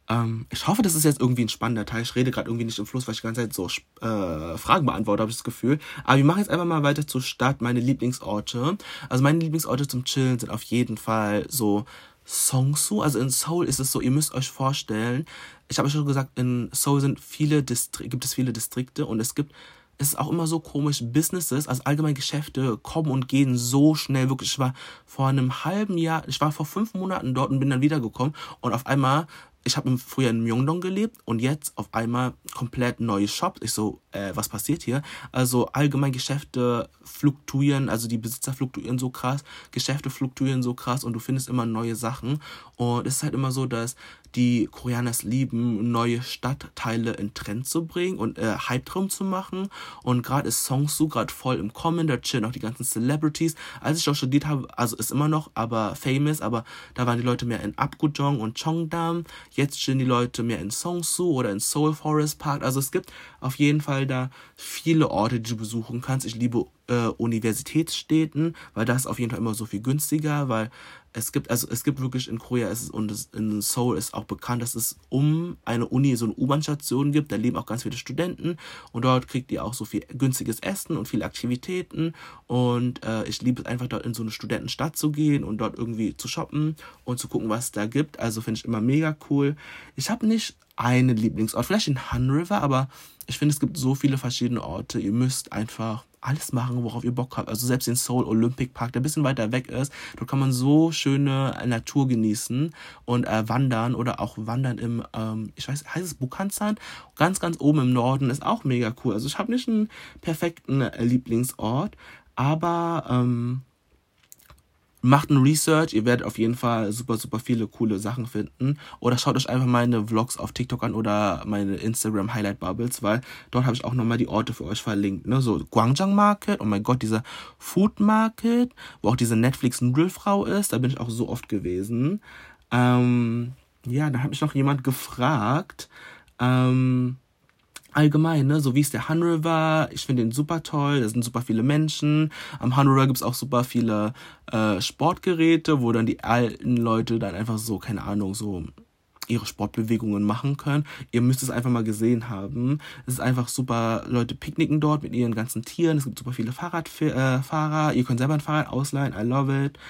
Ähm, ich hoffe, das ist jetzt irgendwie ein spannender Teil. Ich rede gerade irgendwie nicht im Fluss, weil ich die ganze Zeit so äh, Fragen beantworte, habe ich das Gefühl. Aber wir machen jetzt einfach mal weiter zur Stadt, meine Lieblingsorte. Also meine Lieblingsorte zum Chillen sind auf jeden Fall so Seongsu. Also in Seoul ist es so, ihr müsst euch vorstellen, ich habe ja schon gesagt, in Seoul sind viele Distri- gibt es viele Distrikte und es gibt es ist auch immer so komisch, Businesses, also allgemein Geschäfte kommen und gehen so schnell. Wirklich, ich war vor einem halben Jahr, ich war vor fünf Monaten dort und bin dann wiedergekommen und auf einmal, ich habe früher in Myeongdong gelebt und jetzt auf einmal komplett neue Shops. Ich so, äh, was passiert hier? Also allgemein Geschäfte fluktuieren, also die Besitzer fluktuieren so krass, Geschäfte fluktuieren so krass und du findest immer neue Sachen. Und es ist halt immer so, dass die Koreaner es lieben, neue Stadtteile in Trend zu bringen und äh, Hype drum zu machen. Und gerade ist Seongsu gerade voll im Kommen, da chillen auch die ganzen Celebrities. Als ich dort studiert habe, also ist immer noch aber famous, aber da waren die Leute mehr in Apgujeong und Cheongdam. Jetzt chillen die Leute mehr in Seongsu oder in Seoul Forest Park. Also es gibt auf jeden Fall da viele Orte, die du besuchen kannst. Ich liebe äh, Universitätsstädten, weil das ist auf jeden Fall immer so viel günstiger, weil es gibt, also es gibt wirklich in Korea es ist, und es, in Seoul ist auch bekannt, dass es um eine Uni so eine U-Bahn-Station gibt. Da leben auch ganz viele Studenten und dort kriegt ihr auch so viel günstiges Essen und viele Aktivitäten. Und äh, ich liebe es einfach, dort in so eine Studentenstadt zu gehen und dort irgendwie zu shoppen und zu gucken, was es da gibt. Also finde ich immer mega cool. Ich habe nicht einen Lieblingsort, vielleicht in Han River, aber ich finde, es gibt so viele verschiedene Orte. Ihr müsst einfach alles machen, worauf ihr Bock habt. Also selbst den Seoul Olympic Park, der ein bisschen weiter weg ist, dort kann man so schöne Natur genießen und äh, wandern oder auch wandern im, ähm, ich weiß, heißt es Bukhansan? Ganz, ganz oben im Norden ist auch mega cool. Also ich habe nicht einen perfekten äh, Lieblingsort, aber ähm, macht ein Research, ihr werdet auf jeden Fall super, super viele coole Sachen finden. Oder schaut euch einfach meine Vlogs auf TikTok an oder meine Instagram Highlight Bubbles, weil dort habe ich auch nochmal die Orte für euch verlinkt. Ne? So Gwangjang Market, oh mein Gott, dieser Food Market, wo auch diese Netflix-Nudelfrau ist, da bin ich auch so oft gewesen. Ähm, ja, da hat mich noch jemand gefragt, ähm, allgemein, ne, so wie ist der Han River, ich finde den super toll, da sind super viele Menschen, am Han River gibt's auch super viele äh, Sportgeräte, wo dann die alten Leute dann einfach so, keine Ahnung, so ihre Sportbewegungen machen können. Ihr müsst es einfach mal gesehen haben. Es ist einfach super, Leute picknicken dort mit ihren ganzen Tieren, es gibt super viele Fahrradfahrer, ihr könnt selber ein Fahrrad ausleihen, I love it.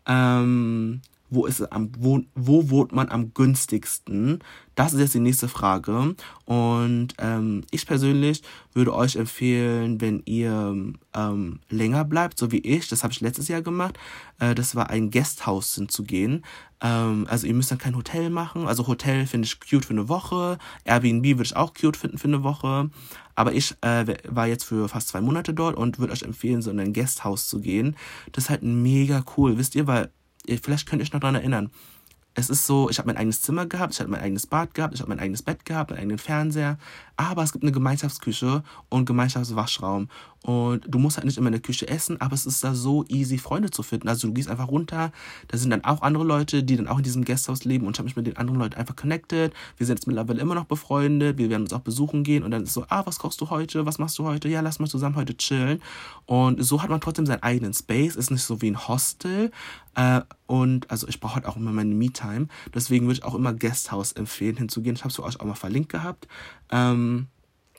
Ähm... Wo ist es am, wo, wo wohnt man am günstigsten? Das ist jetzt die nächste Frage. Und ähm, ich persönlich würde euch empfehlen, wenn ihr ähm, länger bleibt, so wie ich, das habe ich letztes Jahr gemacht, äh, das war ein Guesthouse hinzugehen. Ähm, also ihr müsst dann kein Hotel machen. Also Hotel finde ich cute für eine Woche. Airbnb würde ich auch cute finden für eine Woche. Aber ich äh, war jetzt für fast zwei Monate dort und würde euch empfehlen, so in ein Guesthouse zu gehen. Das ist halt mega cool, wisst ihr, weil vielleicht könnt ihr euch noch daran erinnern. Es ist so, ich habe mein eigenes Zimmer gehabt, ich habe mein eigenes Bad gehabt, ich habe mein eigenes Bett gehabt, meinen eigenen Fernseher. Aber es gibt eine Gemeinschaftsküche und Gemeinschaftswaschraum. Und du musst halt nicht immer in der Küche essen, aber es ist da so easy, Freunde zu finden. Also du gehst einfach runter, da sind dann auch andere Leute, die dann auch in diesem Guesthouse leben. Und ich habe mich mit den anderen Leuten einfach connected. Wir sind jetzt mittlerweile immer noch befreundet. Wir werden uns auch besuchen gehen. Und dann ist so, ah, was kochst du heute? Was machst du heute? Ja, lass mal zusammen heute chillen. Und so hat man trotzdem seinen eigenen Space. Ist nicht so wie ein Hostel. Äh, und also ich brauche halt auch immer meine Me-Time. Deswegen würde ich auch immer Guesthouse empfehlen, hinzugehen. Ich habe es für euch auch mal verlinkt gehabt. Ähm,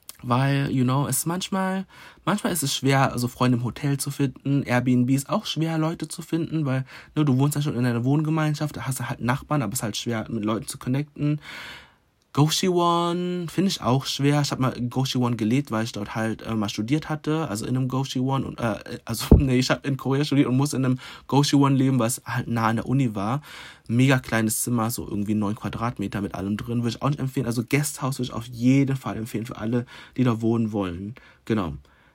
weil, you know, es ist manchmal, manchmal ist es schwer, also Freunde im Hotel zu finden. Airbnb ist auch schwer, Leute zu finden, weil, ne, du wohnst ja schon in einer Wohngemeinschaft, da hast du halt Nachbarn, aber es ist halt schwer, mit Leuten zu connecten. Goshiwon finde ich auch schwer. Ich habe mal in Goshiwon gelebt, weil ich dort halt äh, mal studiert hatte, also in einem Goshiwon und äh, also nee, ich habe in Korea studiert und musste in einem Goshiwon leben, weil es halt nah an der Uni war. Mega kleines Zimmer, so irgendwie neun Quadratmeter mit allem drin, würde ich auch nicht empfehlen. Also Guesthouse würde ich auf jeden Fall empfehlen für alle, die da wohnen wollen. Genau.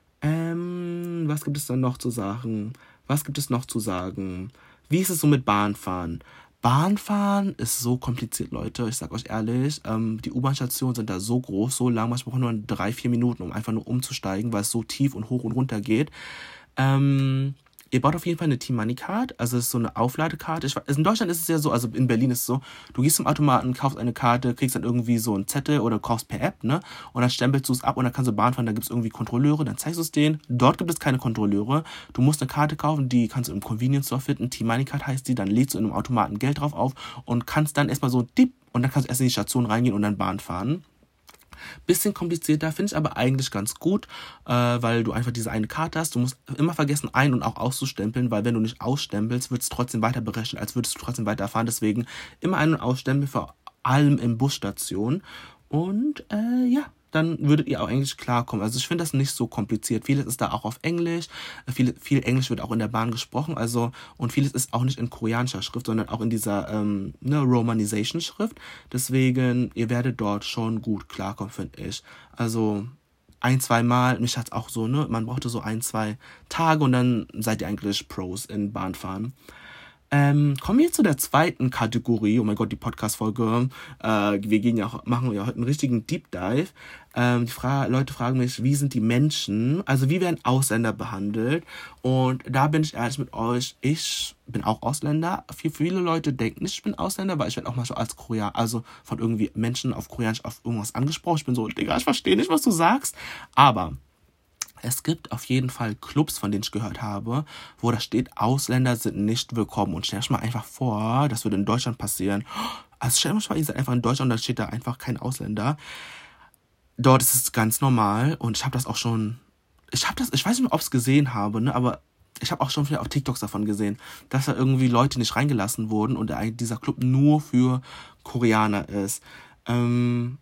Ähm, was gibt es dann noch zu sagen? Was gibt es noch zu sagen? Wie ist es so mit Bahnfahren? Bahnfahren ist so kompliziert, Leute. Ich sag euch ehrlich, ähm, die U-Bahn-Stationen sind da so groß, so lang. Manchmal brauchen nur drei, vier Minuten, um einfach nur umzusteigen, weil es so tief und hoch und runter geht. Ähm, ihr braucht auf jeden Fall eine T-Money-Card, also es ist so eine Aufladekarte. Ich, also in Deutschland ist es ja so, also in Berlin ist es so, du gehst zum Automaten, kaufst eine Karte, kriegst dann irgendwie so einen Zettel oder kaufst per App, ne? Und dann stempelst du es ab und dann kannst du Bahn fahren, da gibt es irgendwie Kontrolleure, dann zeigst du es denen. Dort gibt es keine Kontrolleure. Du musst eine Karte kaufen, die kannst du im Convenience Store finden, T-Money-Card heißt die, dann legst du in einem Automaten Geld drauf auf und kannst dann erstmal so dipp und dann kannst du erst in die Station reingehen und dann Bahn fahren. Bisschen komplizierter, finde ich aber eigentlich ganz gut, äh, weil du einfach diese eine Karte hast. Du musst immer vergessen, ein- und auch auszustempeln, weil wenn du nicht ausstempelst, wird es trotzdem weiter berechnet, als würdest du trotzdem weiterfahren. Deswegen immer ein- und ausstempeln, vor allem in Busstationen. Und äh, ja, dann würdet ihr auch Englisch klarkommen. Also ich finde das nicht so kompliziert. Vieles ist da auch auf Englisch. Viel, viel Englisch wird auch in der Bahn gesprochen. Also und vieles ist auch nicht in koreanischer Schrift, sondern auch in dieser ähm, ne, Romanization-Schrift. Deswegen, ihr werdet dort schon gut klarkommen, finde ich. Also ein, zwei Mal, mich hat's auch so, ne, man brauchte so ein, zwei Tage und dann seid ihr eigentlich Pros in Bahnfahren. Ähm, kommen wir zu der zweiten Kategorie. Oh mein Gott, die Podcast-Folge. Äh, wir gehen ja, machen ja heute einen richtigen Deep Dive. Ähm, die Fra- Leute fragen mich, wie sind die Menschen? Also wie werden Ausländer behandelt? Und da bin ich ehrlich mit euch. Ich bin auch Ausländer. Viele Leute denken nicht, ich bin Ausländer, weil ich werde auch mal so als Koreaner, also von irgendwie Menschen auf Koreanisch auf irgendwas angesprochen. Ich bin so, Digga, ich verstehe nicht, was du sagst. Aber es gibt auf jeden Fall Clubs, von denen ich gehört habe, wo da steht, Ausländer sind nicht willkommen. Und stell euch mal einfach vor, das würde in Deutschland passieren. Also stell euch mal, ihr seid einfach in Deutschland und da steht da einfach kein Ausländer. Dort ist es ganz normal und ich habe das auch schon, ich habe das, ich weiß nicht mehr, ob ich es gesehen habe, ne, aber ich habe auch schon viel auf TikToks davon gesehen, dass da irgendwie Leute nicht reingelassen wurden und dieser Club nur für Koreaner ist. Ähm,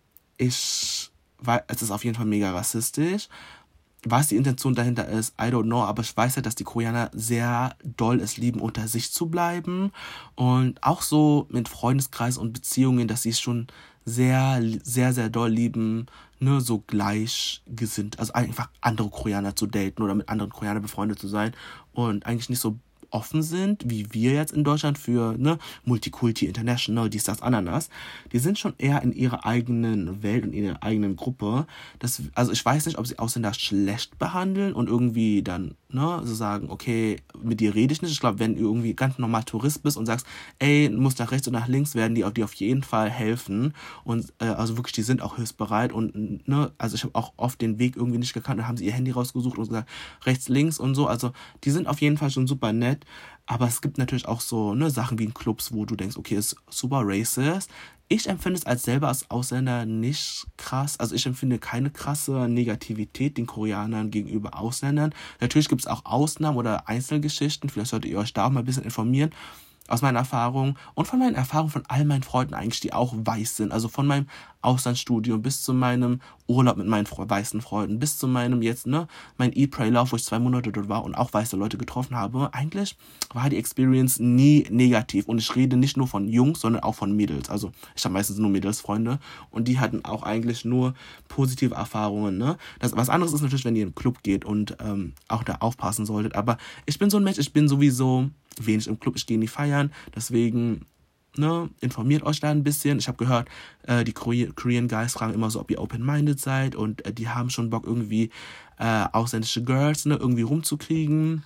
ich, weil, es ist auf jeden Fall mega rassistisch. Was die Intention dahinter ist, I don't know, aber ich weiß ja, dass die Koreaner sehr doll es lieben, unter sich zu bleiben und auch so mit Freundeskreis und Beziehungen, dass sie es schon sehr, sehr, sehr doll lieben, ne, so gleichgesinnt, also einfach andere Koreaner zu daten oder mit anderen Koreanern befreundet zu sein und eigentlich nicht so offen sind, wie wir jetzt in Deutschland für ne, Multikulti, International, dies, das, Ananas. Die sind schon eher in ihrer eigenen Welt und in ihrer eigenen Gruppe. Das, also ich weiß nicht, ob sie Ausländer schlecht behandeln und irgendwie dann ne, so sagen, okay, mit dir rede ich nicht. Ich glaube, wenn du irgendwie ganz normal Tourist bist und sagst, ey, du musst nach rechts und nach links, werden die dir auf jeden Fall helfen. Und äh, also wirklich, die sind auch hilfsbereit und ne, also ich habe auch oft den Weg irgendwie nicht gekannt, dann haben sie ihr Handy rausgesucht und gesagt, rechts, links und so. Also die sind auf jeden Fall schon super nett. Aber es gibt natürlich auch so ne, Sachen wie in Clubs, wo du denkst, okay, ist super racist. Ich empfinde es als selber als Ausländer nicht krass. Also ich empfinde keine krasse Negativität den Koreanern gegenüber Ausländern. Natürlich gibt es auch Ausnahmen oder Einzelgeschichten. Vielleicht solltet ihr euch da auch mal ein bisschen informieren. Aus meiner Erfahrung und von meinen Erfahrungen von all meinen Freunden eigentlich, die auch weiß sind. Also von meinem Auslandsstudium bis zu meinem Urlaub mit meinen weißen Freunden, bis zu meinem jetzt, ne, mein Eat, Pray, Love, wo ich zwei Monate dort war und auch weiße Leute getroffen habe. Eigentlich war die Experience nie negativ. Und ich rede nicht nur von Jungs, sondern auch von Mädels. Also ich habe meistens nur Mädelsfreunde und die hatten auch eigentlich nur positive Erfahrungen. Ne? Das, was anderes ist natürlich, wenn ihr in einen Club geht und ähm, auch da aufpassen solltet. Aber ich bin so ein Mensch, ich bin sowieso wenig im Club, ich gehe nie feiern, deswegen ne, informiert euch da ein bisschen. Ich habe gehört, äh, die Korean Guys fragen immer so, ob ihr open-minded seid und äh, die haben schon Bock irgendwie äh, ausländische Girls ne, irgendwie rumzukriegen.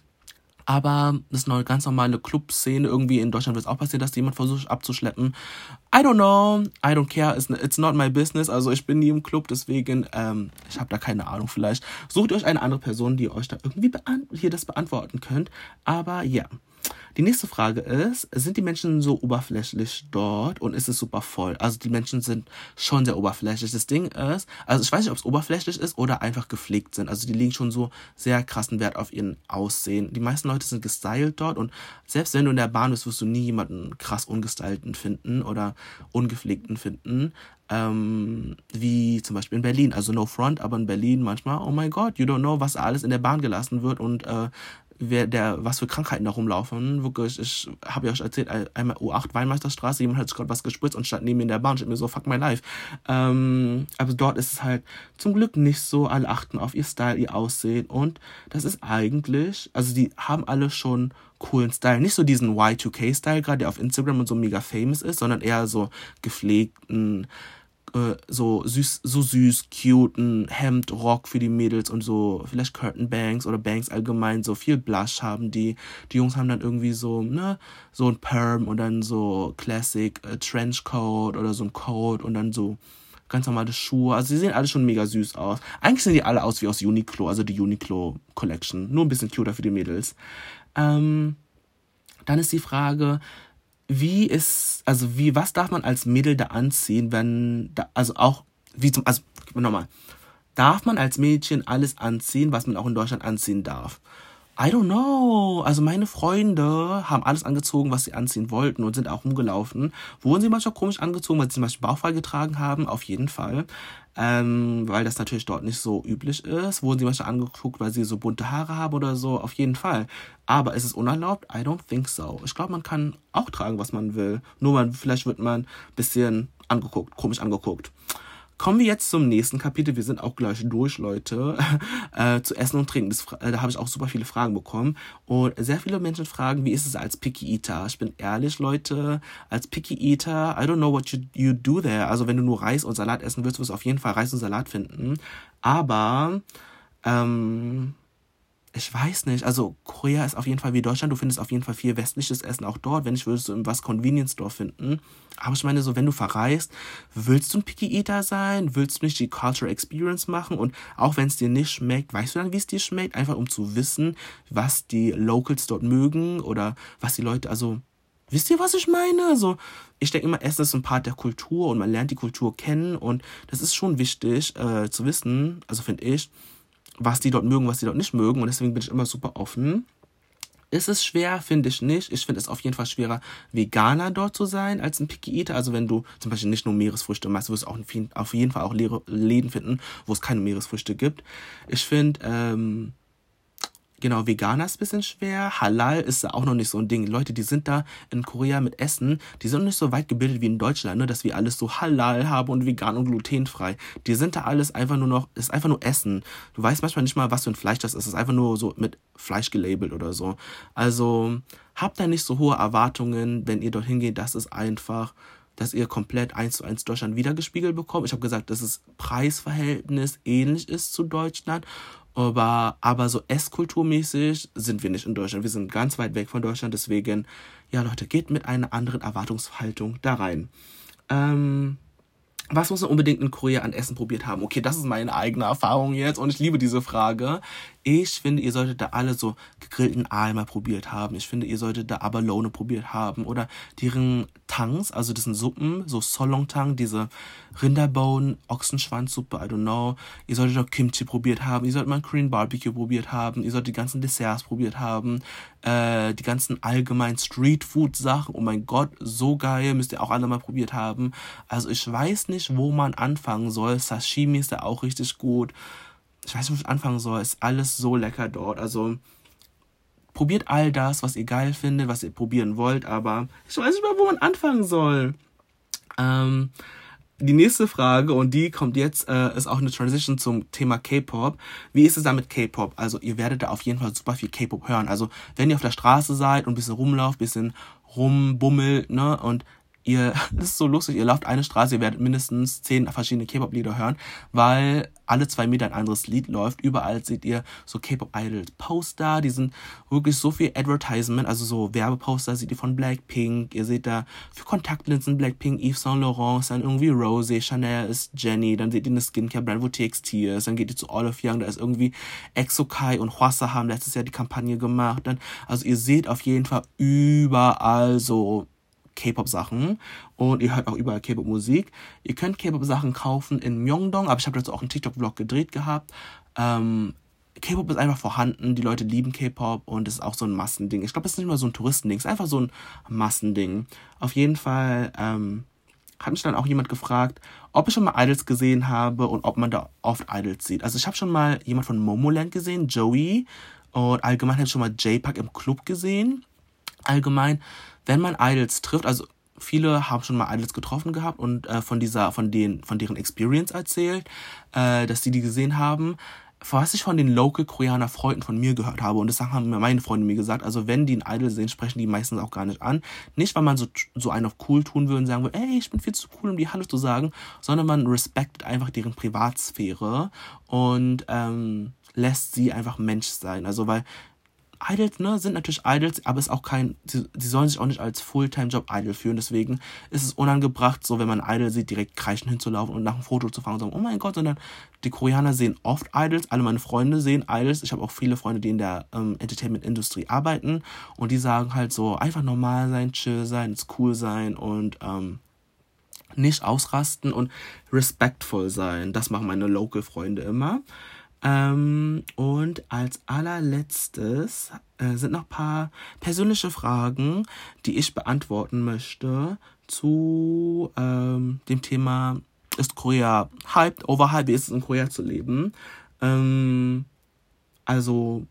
Aber das ist eine ganz normale Clubszene. Irgendwie in Deutschland wird es auch passieren, dass jemand versucht abzuschleppen. I don't know, I don't care, it's, it's not my business. Also ich bin nie im Club, deswegen, ähm, ich habe da keine Ahnung vielleicht. Sucht euch eine andere Person, die euch da irgendwie beant- hier das beantworten könnt. Aber ja. Yeah. Die nächste Frage ist, sind die Menschen so oberflächlich dort und ist es super voll? Also die Menschen sind schon sehr oberflächlich. Das Ding ist, also ich weiß nicht, ob es oberflächlich ist oder einfach gepflegt sind. Also die legen schon so sehr krassen Wert auf ihren Aussehen. Die meisten Leute sind gestylt dort und selbst wenn du in der Bahn bist, wirst du nie jemanden krass ungestylten finden oder ungepflegten finden. Ähm, wie zum Beispiel in Berlin. Also no front, aber in Berlin manchmal, oh my God, you don't know, was alles in der Bahn gelassen wird und äh, wer der was für Krankheiten da rumlaufen. Wirklich, ich habe ja euch erzählt, einmal U acht Weinmeisterstraße, jemand hat sich gerade was gespritzt und stand neben mir in der Bahn und ich mir so, fuck my life. Ähm, aber dort ist es halt zum Glück nicht so, alle achten auf ihr Style, ihr Aussehen und das ist eigentlich, also die haben alle schon coolen Style. Nicht so diesen Y zwei K-Style gerade, der auf Instagram und so mega famous ist, sondern eher so gepflegten, äh, so süß, so süß, cute, ein Hemd, Rock für die Mädels und so, vielleicht Curtain Bangs oder Bangs allgemein, so viel Blush haben die. Die Jungs haben dann irgendwie so, ne, so ein Perm und dann so Classic äh, Trenchcoat oder so ein Coat und dann so ganz normale Schuhe. Also sie sehen alle schon mega süß aus. Eigentlich sehen die alle aus wie aus Uniqlo, also die Uniqlo Collection. Nur ein bisschen cuter für die Mädels. Ähm, dann ist die Frage, wie ist, also wie, was darf man als Mädel da anziehen, wenn, da, also auch, wie zum, also nochmal, darf man als Mädchen alles anziehen, was man auch in Deutschland anziehen darf? I don't know. Also meine Freunde haben alles angezogen, was sie anziehen wollten und sind auch rumgelaufen. Wurden sie manchmal komisch angezogen, weil sie zum Beispiel bauchfrei getragen haben? Auf jeden Fall. Ähm, weil das natürlich dort nicht so üblich ist. Wurden sie manchmal angeguckt, weil sie so bunte Haare haben oder so? Auf jeden Fall. Aber ist es unerlaubt? I don't think so. Ich glaube, man kann auch tragen, was man will. Nur man, vielleicht wird man ein bisschen angeguckt, komisch angeguckt. Kommen wir jetzt zum nächsten Kapitel. Wir sind auch gleich durch, Leute. äh, zu Essen und Trinken. Das, äh, da habe ich auch super viele Fragen bekommen. Und sehr viele Menschen fragen, wie ist es als Picky Eater? Ich bin ehrlich, Leute, als Picky Eater, I don't know what you, you do there. Also wenn du nur Reis und Salat essen willst, wirst du auf jeden Fall Reis und Salat finden. Aber, ähm... ich weiß nicht, also Korea ist auf jeden Fall wie Deutschland, du findest auf jeden Fall viel westliches Essen auch dort, wenn nicht, würdest du irgendwas Convenience Store finden, aber ich meine so, wenn du verreist, willst du ein Picky Eater sein, willst du nicht die Cultural Experience machen und auch wenn es dir nicht schmeckt, weißt du dann, wie es dir schmeckt, einfach um zu wissen, was die Locals dort mögen oder was die Leute, also, wisst ihr, was ich meine? Also, ich denke immer, Essen ist ein Part der Kultur und man lernt die Kultur kennen und das ist schon wichtig äh, zu wissen, also finde ich, was die dort mögen, was die dort nicht mögen. Und deswegen bin ich immer super offen. Ist es schwer? Finde ich nicht. Ich finde es auf jeden Fall schwerer, Veganer dort zu sein, als ein Picky Eater. Also wenn du zum Beispiel nicht nur Meeresfrüchte machst, wirst du auch auf jeden Fall auch Läden finden, wo es keine Meeresfrüchte gibt. Ich finde, ähm, genau, Veganer ist ein bisschen schwer. Halal ist da auch noch nicht so ein Ding. Leute, die sind da in Korea mit Essen, die sind nicht so weit gebildet wie in Deutschland, ne, dass wir alles so Halal haben und vegan und glutenfrei. Die sind da alles einfach nur noch, ist einfach nur Essen. Du weißt manchmal nicht mal, was für ein Fleisch das ist. Es ist einfach nur so mit Fleisch gelabelt oder so. Also habt da nicht so hohe Erwartungen, wenn ihr dorthin geht. Das ist einfach, dass ihr komplett eins zu eins Deutschland wiedergespiegelt bekommt. Ich habe gesagt, dass das Preisverhältnis ähnlich ist zu Deutschland. Aber, aber so esskulturmäßig sind wir nicht in Deutschland. Wir sind ganz weit weg von Deutschland. Deswegen, ja Leute, geht mit einer anderen Erwartungshaltung da rein. Ähm, was muss man unbedingt in Korea an Essen probiert haben? Okay, das ist meine eigene Erfahrung jetzt und ich liebe diese Frage. Ich finde, ihr solltet da alle so gegrillten Aal mal probiert haben. Ich finde, ihr solltet da Abalone probiert haben oder deren Tangs, also das sind Suppen, so Solongtang, diese Rinderbohnen, Ochsenschwanzsuppe, I don't know. Ihr solltet auch Kimchi probiert haben, ihr solltet mal Korean Barbecue probiert haben, ihr solltet die ganzen Desserts probiert haben, äh, die ganzen allgemeinen Streetfood-Sachen, oh mein Gott, so geil, müsst ihr auch alle mal probiert haben. Also ich weiß nicht, wo man anfangen soll. Sashimi ist da auch richtig gut. Ich weiß nicht, wo ich anfangen soll. Ist alles so lecker dort. Also probiert all das, was ihr geil findet, was ihr probieren wollt, aber ich weiß nicht mal, wo man anfangen soll. Ähm, die nächste Frage, und die kommt jetzt, äh, ist auch eine Transition zum Thema K-Pop. Wie ist es da mit K-Pop? Also ihr werdet da auf jeden Fall super viel K-Pop hören. Also wenn ihr auf der Straße seid und ein bisschen rumlauft, ein bisschen rumbummelt, ne, und ihr, das ist so lustig, ihr lauft eine Straße, ihr werdet mindestens zehn verschiedene K-Pop-Lieder hören, weil alle zwei Meter ein anderes Lied läuft. Überall seht ihr so K-Pop-Idol-Poster, die sind wirklich so viel Advertisement, also so Werbeposter seht ihr von Blackpink, ihr seht da für Kontaktlinsen Blackpink, Yves Saint Laurent, dann irgendwie Rosé, Chanel ist Jenny, dann seht ihr eine Skincare-Brand, wo T X T ist, dann geht ihr zu Olive Young, da ist irgendwie Exokai und Hwasa haben letztes Jahr die Kampagne gemacht, dann, also ihr seht auf jeden Fall überall so K-Pop-Sachen und ihr hört auch überall K-Pop-Musik. Ihr könnt K-Pop-Sachen kaufen in Myeongdong, aber ich habe dazu auch einen TikTok-Vlog gedreht gehabt. Ähm, K-Pop ist einfach vorhanden, die Leute lieben K-Pop und es ist auch so ein Massending. Ich glaube, es ist nicht mal so ein Touristending, es ist einfach so ein Massending. Auf jeden Fall ähm, hat mich dann auch jemand gefragt, ob ich schon mal Idols gesehen habe und ob man da oft Idols sieht. Also ich habe schon mal jemand von Momoland gesehen, Joey, und allgemein habe ich schon mal J-Park im Club gesehen. Allgemein, wenn man Idols trifft, also viele haben schon mal Idols getroffen gehabt und äh, von dieser, von den, von deren Experience erzählt, äh, dass die die gesehen haben. was ich von den Local-Koreaner Freunden von mir gehört habe, und das haben mir meine Freunde mir gesagt, also wenn die einen Idol sehen, sprechen die meistens auch gar nicht an. Nicht, weil man so, so einen auf cool tun würde und sagen würde, ey, ich bin viel zu cool, um die Hallo zu sagen, sondern man respektet einfach deren Privatsphäre und ähm, lässt sie einfach Mensch sein. Also weil Idols, ne, sind natürlich Idols, aber es ist auch kein, sie, sie sollen sich auch nicht als Fulltime-Job Idol führen, deswegen ist es unangebracht, so wenn man Idol sieht, direkt kreischen hinzulaufen und nach einem Foto zu fahren und sagen, oh mein Gott, sondern die Koreaner sehen oft Idols, alle meine Freunde sehen Idols, ich habe auch viele Freunde, die in der ähm, Entertainment-Industrie arbeiten und die sagen halt so, einfach normal sein, chill sein, cool sein und ähm, nicht ausrasten und respectful sein, das machen meine Local-Freunde immer. Ähm, und als allerletztes äh, sind noch ein paar persönliche Fragen, die ich beantworten möchte zu ähm, dem Thema, ist Korea hyped, overhyped, wie ist es in Korea zu leben? Ähm, also,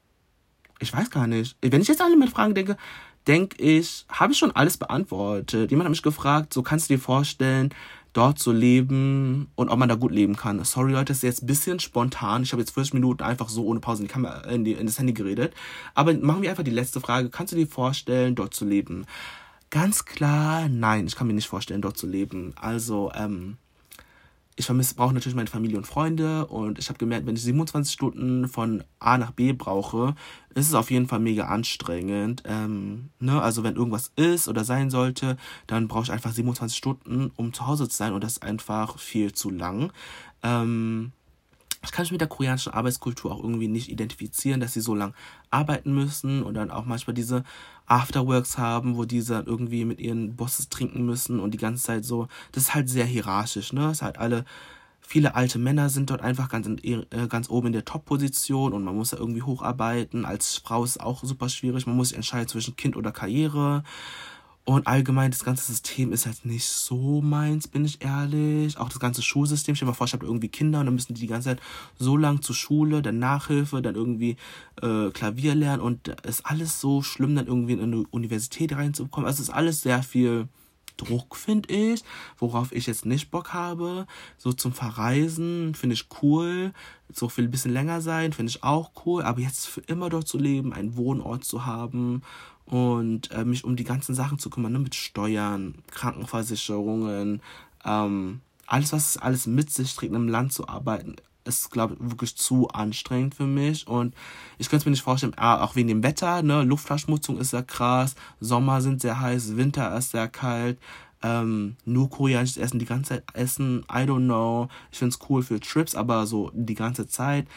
ich weiß gar nicht. Wenn ich jetzt alle mit Fragen denke, denke ich, habe ich schon alles beantwortet. Jemand hat mich gefragt, so kannst du dir vorstellen, dort zu leben und ob man da gut leben kann. Sorry Leute, das ist jetzt ein bisschen spontan. Ich habe jetzt vierzig Minuten einfach so ohne Pause in, die Kamera, in, die, in das Handy geredet. Aber machen wir einfach die letzte Frage. Kannst du dir vorstellen, dort zu leben? Ganz klar, nein. Ich kann mir nicht vorstellen, dort zu leben. Also, ähm, ich vermisse, brauche natürlich meine Familie und Freunde und ich habe gemerkt, wenn ich siebenundzwanzig Stunden von A nach B brauche, ist es auf jeden Fall mega anstrengend. Ähm, ne? Also wenn irgendwas ist oder sein sollte, dann brauche ich einfach siebenundzwanzig Stunden, um zu Hause zu sein und das ist einfach viel zu lang. Ähm, ich kann mich mit der koreanischen Arbeitskultur auch irgendwie nicht identifizieren, dass sie so lang arbeiten müssen und dann auch manchmal diese Afterworks haben, wo die dann irgendwie mit ihren Bosses trinken müssen und die ganze Zeit so, das ist halt sehr hierarchisch, ne? Es ist halt alle, viele alte Männer sind dort einfach ganz, in, äh, ganz oben in der Top-Position und man muss da irgendwie hocharbeiten. Als Frau ist es auch super schwierig, man muss sich entscheiden zwischen Kind oder Karriere. Und allgemein, das ganze System ist halt nicht so meins, bin ich ehrlich. Auch das ganze Schulsystem. Stell dir mal vor, ich habe irgendwie Kinder und dann müssen die die ganze Zeit so lang zur Schule, dann Nachhilfe, dann irgendwie äh, Klavier lernen. Und ist alles so schlimm, dann irgendwie in eine Universität reinzubekommen. Also es ist alles sehr viel Druck, finde ich, worauf ich jetzt nicht Bock habe. So zum Verreisen finde ich cool. So viel ein bisschen länger sein, finde ich auch cool. Aber jetzt für immer dort zu leben, einen Wohnort zu haben und äh, mich um die ganzen Sachen zu kümmern, ne, mit Steuern, Krankenversicherungen, ähm, alles, was es alles mit sich trägt, in einem Land zu arbeiten, ist, glaube ich, wirklich zu anstrengend für mich. Und ich könnte es mir nicht vorstellen, ah, auch wegen dem Wetter, ne, Luftverschmutzung ist sehr krass, Sommer sind sehr heiß, Winter ist sehr kalt, ähm, nur koreanisches Essen, die ganze Zeit essen, I don't know. Ich finde es cool für Trips, aber so die ganze Zeit,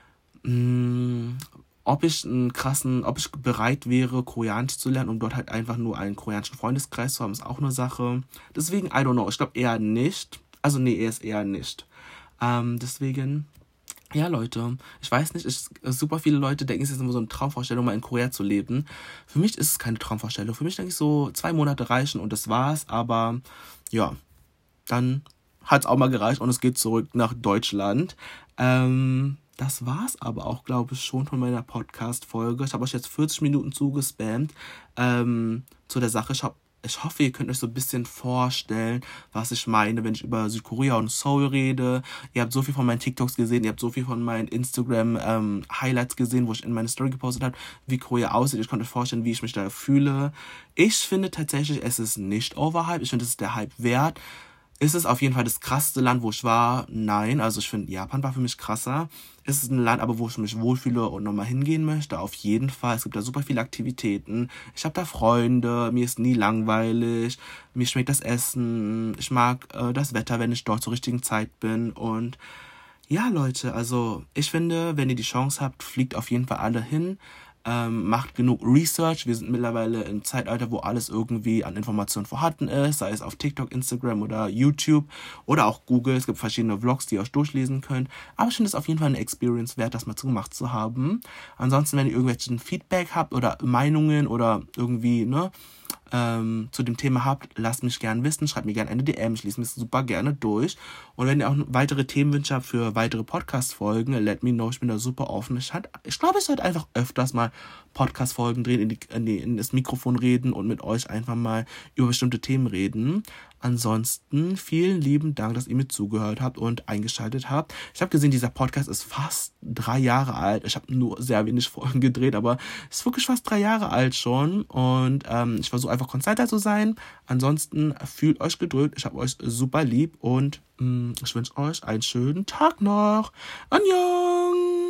mh, ob ich einen krassen, ob ich bereit wäre, Koreanisch zu lernen, um dort halt einfach nur einen koreanischen Freundeskreis zu haben, ist auch eine Sache. Deswegen, I don't know, ich glaube eher nicht. Also nee, er ist eher nicht. Ähm, deswegen, ja Leute, ich weiß nicht, ich, super viele Leute denken, es ist immer so eine Traumvorstellung, mal in Korea zu leben. Für mich ist es keine Traumvorstellung. Für mich denke ich so, zwei Monate reichen und das war's. Aber ja, dann hat es auch mal gereicht und es geht zurück nach Deutschland. Ähm... Das war's aber auch, glaube ich, schon von meiner Podcast-Folge. Ich habe euch jetzt vierzig Minuten zugespammt ähm, zu der Sache. Ich, hab, ich hoffe, ihr könnt euch so ein bisschen vorstellen, was ich meine, wenn ich über Südkorea und Seoul rede. Ihr habt so viel von meinen TikToks gesehen, ihr habt so viel von meinen Instagram-Highlights ähm, gesehen, wo ich in meine Story gepostet habe, wie Korea aussieht. Ich konnte euch vorstellen, wie ich mich da fühle. Ich finde tatsächlich, es ist nicht overhyped. Ich finde, es ist der Hype wert. Ist es auf jeden Fall das krasseste Land, wo ich war? Nein, also ich finde, Japan war für mich krasser. Ist es ein Land, aber wo ich mich wohlfühle und nochmal hingehen möchte? Auf jeden Fall. Es gibt da super viele Aktivitäten. Ich habe da Freunde, mir ist nie langweilig, mir schmeckt das Essen, ich mag äh, das Wetter, wenn ich dort zur richtigen Zeit bin. Und ja, Leute, also ich finde, wenn ihr die Chance habt, fliegt auf jeden Fall alle hin. Ähm, macht genug Research. Wir sind mittlerweile im Zeitalter, wo alles irgendwie an Informationen vorhanden ist, sei es auf TikTok, Instagram oder YouTube oder auch Google. Es gibt verschiedene Vlogs, die ihr euch durchlesen könnt. Aber ich finde es auf jeden Fall eine Experience wert, das mal zu gemacht zu haben. Ansonsten, wenn ihr irgendwelchen Feedback habt oder Meinungen oder irgendwie, ne, ähm, zu dem Thema habt, lasst mich gerne wissen. Schreibt mir gerne eine D M. Ich lese mich super gerne durch. Und wenn ihr auch weitere Themenwünsche habt für weitere Podcast-Folgen, let me know. Ich bin da super offen. Ich, halt, ich glaube, ich sollte einfach öfters mal Podcast-Folgen drehen, in, die, in, die, in das Mikrofon reden und mit euch einfach mal über bestimmte Themen reden. Ansonsten vielen lieben Dank, dass ihr mir zugehört habt und eingeschaltet habt. Ich habe gesehen, dieser Podcast ist fast drei Jahre alt. Ich habe nur sehr wenig Folgen gedreht, aber es ist wirklich fast drei Jahre alt schon. Und ähm, ich versuche einfach konstanter zu sein. Ansonsten fühlt euch gedrückt. Ich habe euch super lieb und mh, ich wünsche euch einen schönen Tag noch. Annyeong!